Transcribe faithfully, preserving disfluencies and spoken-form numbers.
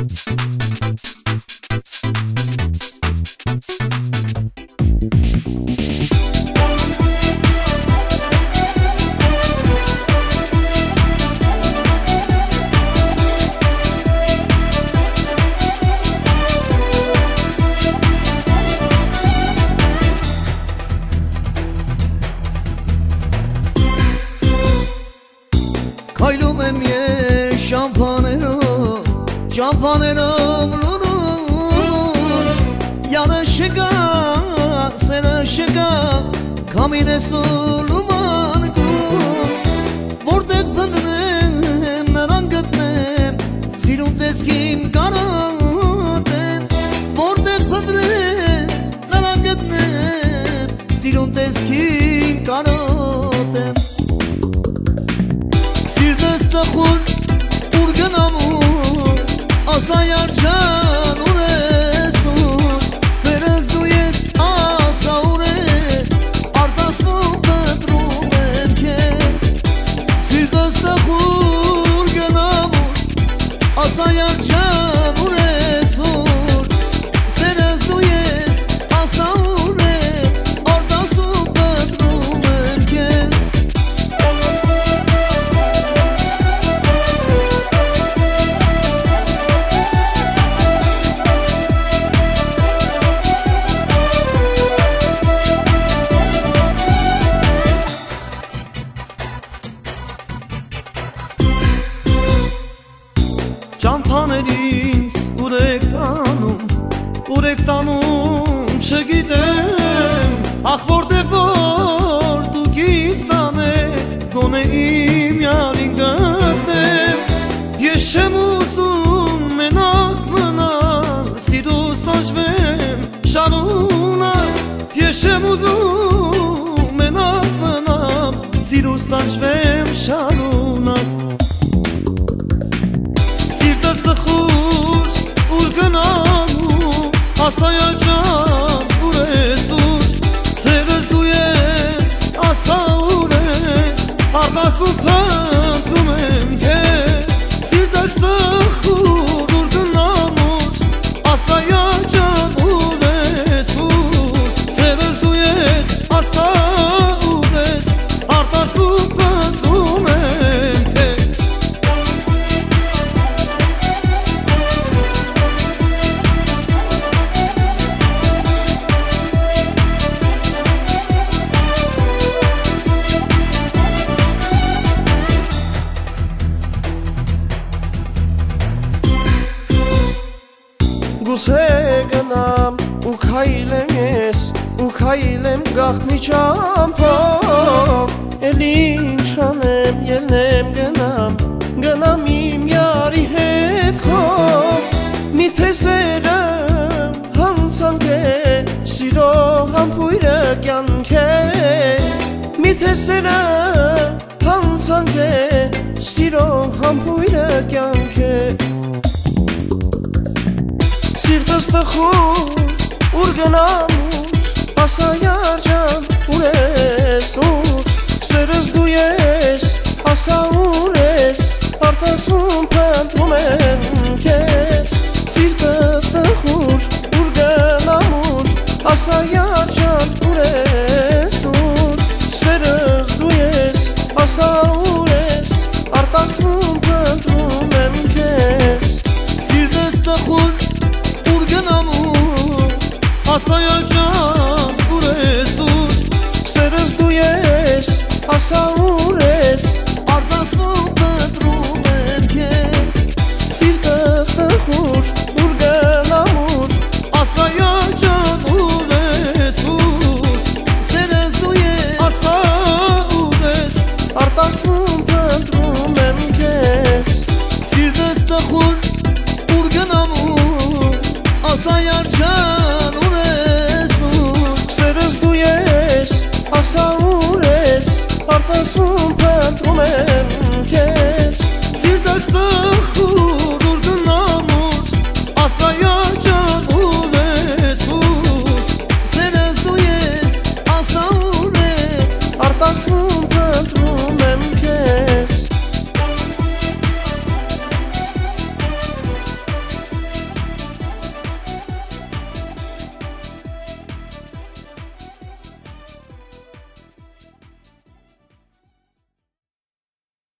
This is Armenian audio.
Kaylum emye şampanero şampanero mlunuş yanışıga senışıga kamine suluman kum vurdek pıdnem narangıtnem silum deskin kanatem vurdek pıdnem narangıtnem silum deskin kanatem Sirdesta khud urganamu asa yarjan uresun Serez duyes asa ures artas mu petrum emkes Sirdesta khud urganamu asa yarjan uresun Serez duyes asa ures artas mu petrum emkes Ճամփաներից ուրեք տանում, ուրեք տանում չգիտեմ Ախ որտեղ որ դուք ինձ տանեք գոնե իմ յարին գտնեմ Ես չեմ ուզում մենակ մնալ սիրուց տանջվեմ շարունակ Ես չեմ ուզում մենակ մնալ սիրուց տանջվեմ շարունակ Khur urganamu asayacağım uresur Serez duyes asa ures ardas bu pantrum emkes Sirdesta khur urganamu asayacağım uresur Serez duyes asa ures ardas bu pantrum emkes Գուցե գնամ ու քայլեմ ես ու քայլեմ գախնի ճամփով Էլ ինչ անեմ ելնեմ գնամ գնամ իմ յարի հետ քով Միթե սերը հանցանք է սիրո համբույրը կյանք է Միթե սերը հանցանք է սիրո համբույրը կյանք է Sirdesta khud urganamu asa yarjan uresur Serez duyes asa ures artasun pantrum emkes Sirdesta khud urganamu asa yarjan uresur Serez duyes asa ures artasun pantrum emkes Sirdesta khud urganamu asayacağım uresur Serez duyes asa ures ardas mu petrum emkes Sirdesta khud urganamu asayacağım uresur Serez duyes asa ures artasun pantrum emkes Sirdesta khud